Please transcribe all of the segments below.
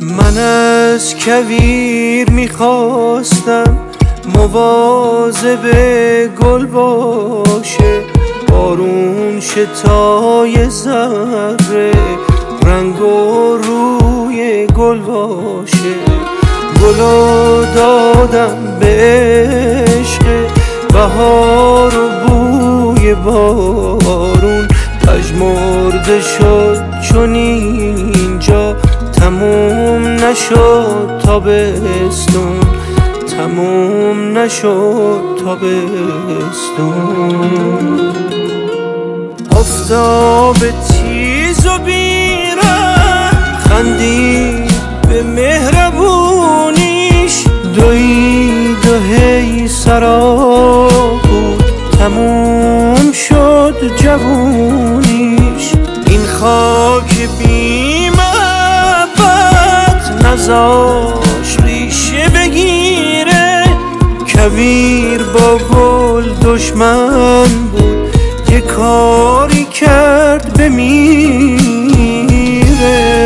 من از کویر میخواستم مواظب گل باشه، بارون شتای ذره رنگ و روی گل باشه. گلو دادم به عشق بهار و بوی بارون، پژمرده شد چون اینجا تموم نشد تابستون، تموم نشد تابستون. آفتاب تیز و بیرم خندید به مهربونیش، دوید و هی سراب بود تموم شد جوونیش. این خاک بی محبت نذاش ریشه بگیره، کویر با گل دشمن بود یه کاری کرد بمیره.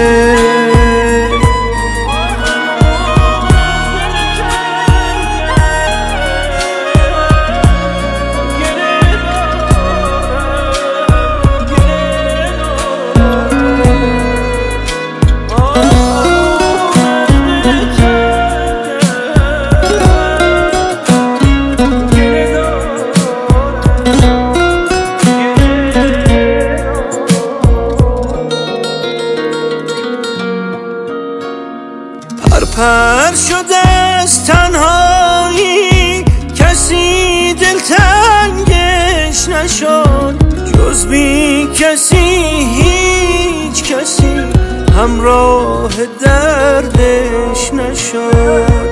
پر شده از تنهایی کسی دلتنگش نشد، جز بی کسی هیچ کسی همراه دردش نشد.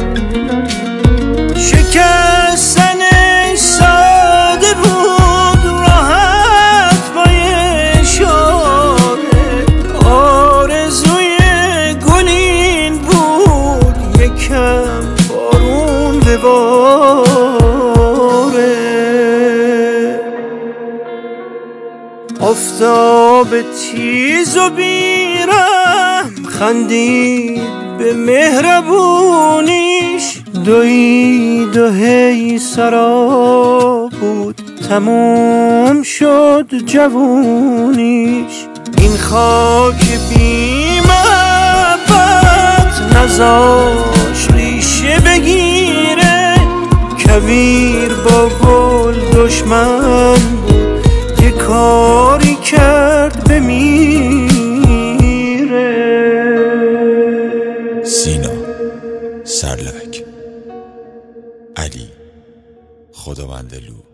شکستنش ساده بود راحت با اشاره، آرزوی گلین بود یکم بارون بباره. آفتاب تیز و بیرم خندید به مهربونیش، دوید و هی سراب بود تموم شد جوونیش. این خاک بی محبت نذاش ریشه بگیره، کویر با گل دشمن بود یه کاری کرد بمیره. سینا سرلک، علی خداوندلو.